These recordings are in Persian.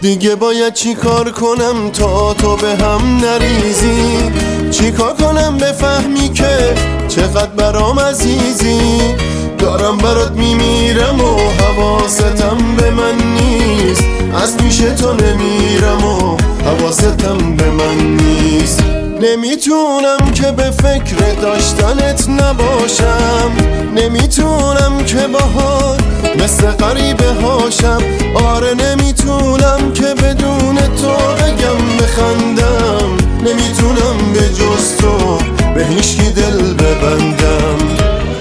دیگه باید چی کار کنم تا تو به هم نریزی؟ چی کار کنم بفهمی که چقدر برام عزیزی؟ دارم برات میمیرم و حواستم به من نیست، از پیش تو نمیرم و حواستم به من نیست. نمیتونم که به فکر داشتنت نباشم، نمیتونم که باهات مثل غریبه هاشم. آره نمیتونم که بدون تو بگم بخندم، نمیتونم به جز تو به هیچکی دل ببندم.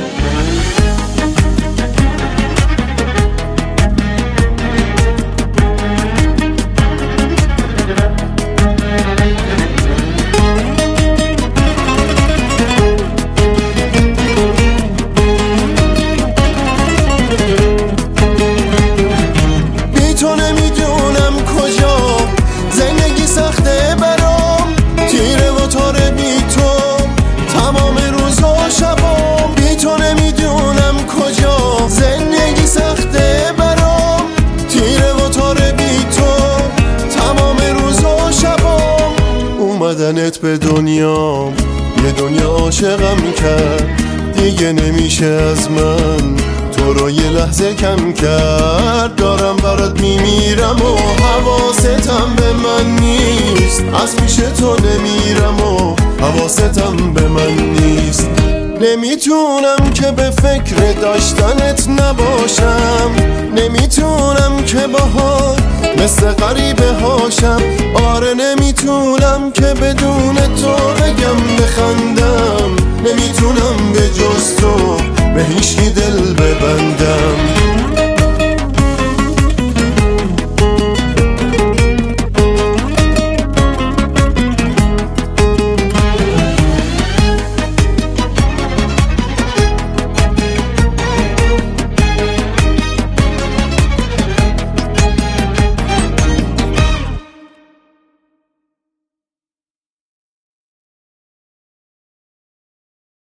اومدنت به دنیام یه دنیا عاشقم کرد، دیگه نمیشه از من تو رو یه لحظه کم کرد. دارم برات میمیرم و حواستم به من نیست، از پیش تو نمیرم و حواستم به من نیست. نمیتونم که به فکر داشتنت نباشم، نمیتونم که باهات مثل غریبه هاشم. آره نمیتونم که بدون تو بگم بخندم، نمیتونم به جز تو به هیچکی دل ببندم.